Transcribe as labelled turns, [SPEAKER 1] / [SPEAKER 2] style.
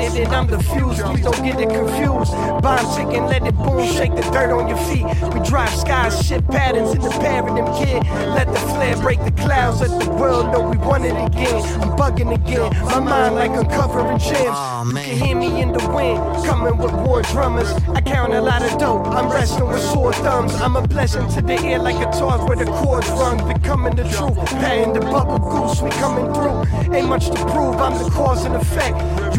[SPEAKER 1] landed, I'm the fuse, please don't get it confused. Bomb ticking, let it boom, shake the dirt on your feet. We drive skies, shift patterns in the paradigm, kid. Let the flare break the clouds, let the world know we won it again. I'm bugging again, my mind like uncovering gems. You can hear me in the wind, coming with war drummers. I count a lot of dope, I'm resting with sore thumbs. I'm a blessing to the ear like a torch where the chords rung. Becoming the truth, patting the bubble goose, we coming through. Ain't much to prove, I'm the cause and effect.